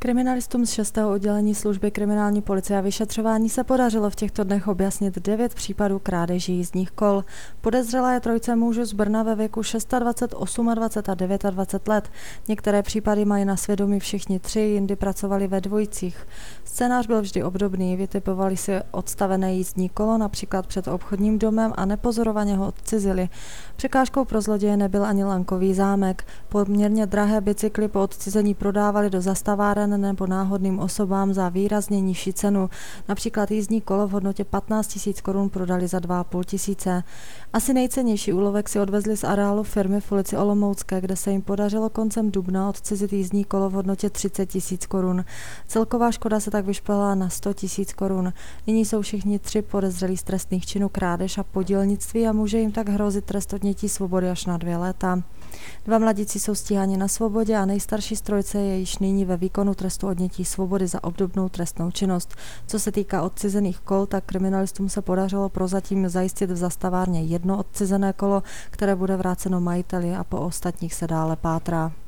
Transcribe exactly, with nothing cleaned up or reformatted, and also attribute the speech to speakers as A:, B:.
A: Kriminalistům z šestého oddělení služby kriminální policie a vyšetřování se podařilo v těchto dnech objasnit devět případů krádeží jízdních kol. Podezřelá je trojce mužů z Brna ve věku dvacet šest, dvacet osm a dvacet devět let. Některé případy mají na svědomí všichni tři, jindy pracovali ve dvojicích. Scénář byl vždy obdobný, vytipovali si odstavené jízdní kolo například před obchodním domem a nepozorovaně ho odcizili. Překážkou pro zloděje nebyl ani lankový zámek. Poměrně drahé bicykly po odcizení prodávali do zastaváren nebo náhodným osobám za výrazně nižší cenu. Například jízdní kolo v hodnotě patnáct tisíc korun prodali za dva a půl tisíce. Asi nejcennější úlovek si odvezli z areálu firmy v ulici Olomoucké, kde se jim podařilo koncem dubna odcizit jízdní kolo v hodnotě třicet tisíc korun. Celková škoda se tak vyšplhala na sto tisíc korun. Nyní jsou všichni tři podezřelí z trestných činů krádež a podílnictví a může jim tak hrozit trest odnětí svobody až na dvě léta. Dva mladíci jsou stíháni na svobodě a nejstarší z trojice je již nyní ve výkonu trestu odnětí svobody za obdobnou trestnou činnost. Co se týká odcizených kol, tak kriminalistům se podařilo prozatím zajistit v zastavárně jedno odcizené kolo, které bude vráceno majiteli, a po ostatních se dále pátrá.